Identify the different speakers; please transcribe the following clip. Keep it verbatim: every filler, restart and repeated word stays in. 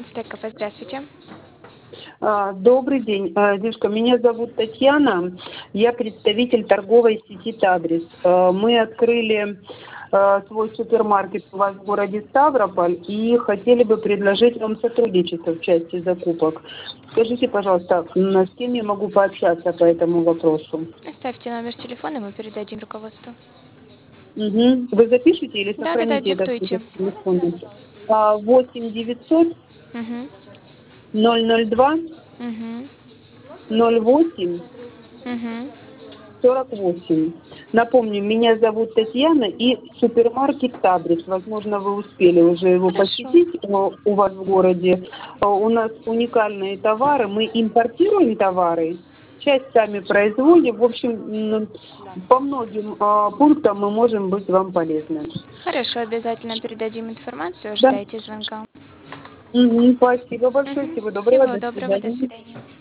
Speaker 1: ТКП, здравствуйте.
Speaker 2: А, Добрый день, А, девушка. Меня зовут Татьяна. Я представитель торговой сети «Табрис». А, Мы открыли а, свой супермаркет у вас в городе Ставрополь и хотели бы предложить вам сотрудничество в части закупок. Скажите, пожалуйста, м, с кем я могу пообщаться по этому вопросу?
Speaker 1: Оставьте номер телефона, мы передадим руководству.
Speaker 2: Мгм. Вы запишите или
Speaker 1: Да, да, да,
Speaker 2: сохраните этот
Speaker 1: диктуйте.
Speaker 2: номер телефона? А, восемь девятьсот
Speaker 1: Угу.
Speaker 2: ноль ноль два
Speaker 1: Угу.
Speaker 2: ноль восемь
Speaker 1: Угу.
Speaker 2: сорок восемь. Напомню, меня зовут Татьяна и супермаркет «Табрис». Возможно, вы успели уже его
Speaker 1: Хорошо.
Speaker 2: посетить э, у вас в городе. Э, У нас уникальные товары. Мы импортируем товары, часть сами производим. В общем, м, по многим э, пунктам мы можем быть вам полезны.
Speaker 1: Хорошо, обязательно передадим информацию,
Speaker 2: Да.
Speaker 1: ожидайте звонка.
Speaker 2: Мгм. Спасибо большое.
Speaker 1: Угу.
Speaker 2: Всего доброго.
Speaker 1: Всего
Speaker 2: До
Speaker 1: доброго, до
Speaker 2: свидания.
Speaker 1: свидания.